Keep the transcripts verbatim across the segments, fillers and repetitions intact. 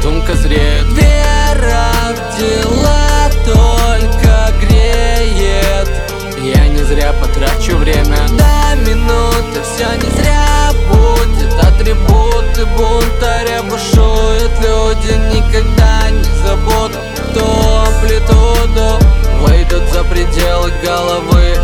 задумка зреет. Вера в дела только греет. Я не зря потрачу время. До минуты все не зря будет. Атрибуты бунтаря бушуют. Люди никогда не забудут ту амплитуду. Выйдут за пределы головы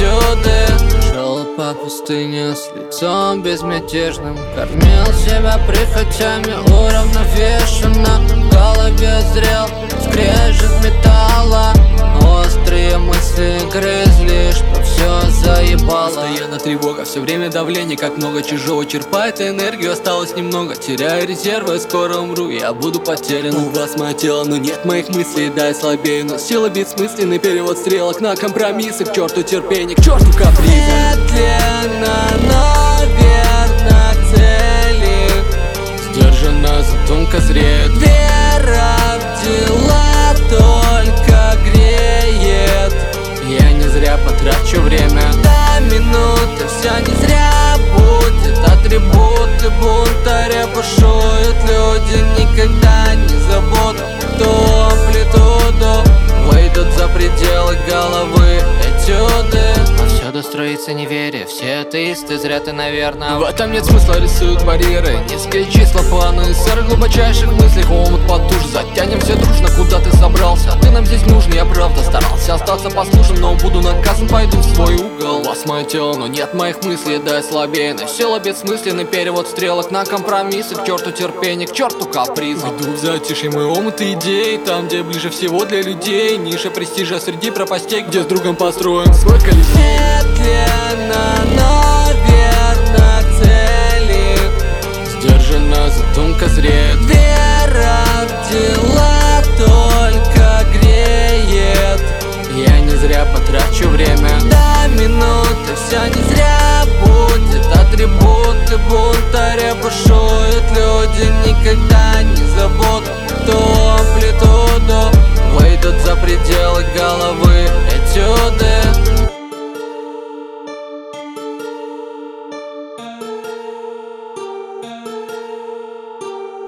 этюды. Шел по пустыне с лицом безмятежным. Кормил себя прихотями уравновешенно. В голове зрел скрежет металла. Острые мысли грызли, что все заебало. Постоянно тревога, все время давление. Как много чужого черпает энергию. Осталось немного, теряю резервы, скоро умру, я буду потерян. У вас мое тело, но нет моих мыслей. Да, я слабею, но сила бессмысленный. Перевод стрелок на компромиссы. К черту терпение, к черту капризы. Медленно, но верно к цели. Сдержанная задумка зреет. Вера в дела только греет. Я не зря потрачу время. До минуты все не зря будет. Атрибуты бунтаря бушуют. Люди никогда не забудут ту амплитуду. Выйдут за пределы головы этюды. Повсюду строится неверие, все атеисты, зря ты, наверное. В этом нет смысла, рисуют барьеры. Низкие числа, планы, сырых глубочайших мыслей. Омут под душ, затянем все дружно, куда ты собрался. Ты нам здесь нужен, я правда старался остаться послушен, но буду наказан, пойду в свой угол. У вас мое тело, но нет моих мыслей, да, я слабее. Но сила бессмысленный, перевод стрелок на компромиссы. К черту терпение, к черту капризы. Иду в затишье, мой омут идей, там, где ближе всего для людей. Ниша престижа среди пропастей, где с другом построим свой колесей. Медленно, но верно к цели. Сдержанная задумка зреет. Вера в дела только греет. Я не зря потрачу время. До минуты все не зря будет. Атрибуты бунтаря бушуют. Люди никогда не забудут ту амплитуду. Выйдут за пределы головы этюды.